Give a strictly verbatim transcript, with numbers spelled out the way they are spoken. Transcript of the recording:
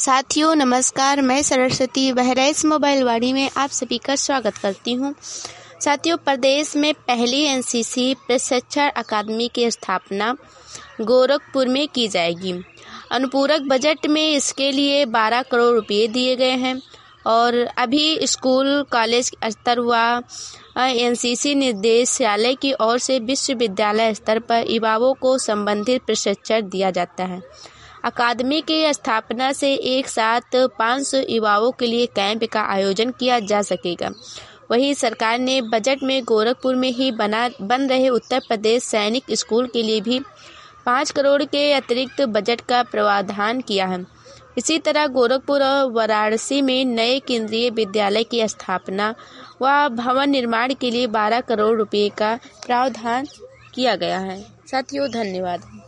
साथियों नमस्कार, मैं सरस्वती बहराइच मोबाइल वाणी में आप सभी का स्वागत करती हूं। साथियों, प्रदेश में पहली एन सी सी प्रशिक्षण अकादमी की स्थापना गोरखपुर में की जाएगी। अनुपूरक बजट में इसके लिए बारह करोड़ रुपए दिए गए हैं और अभी स्कूल कॉलेज स्तर व एन सी सी निर्देशालय की ओर से विश्वविद्यालय स्तर पर युवाओं को संबंधित प्रशिक्षण दिया जाता है। अकादमी की स्थापना से एक साथ पाँच सौ युवाओं के लिए कैंप का आयोजन किया जा सकेगा। वहीं सरकार ने बजट में गोरखपुर में ही बना बन रहे उत्तर प्रदेश सैनिक स्कूल के लिए भी पाँच करोड़ के अतिरिक्त बजट का प्रावधान किया है। इसी तरह गोरखपुर और वाराणसी में नए केंद्रीय विद्यालय की स्थापना व भवन निर्माण के लिए बारह करोड़ रुपए का प्रावधान किया गया है। साथियों, धन्यवाद।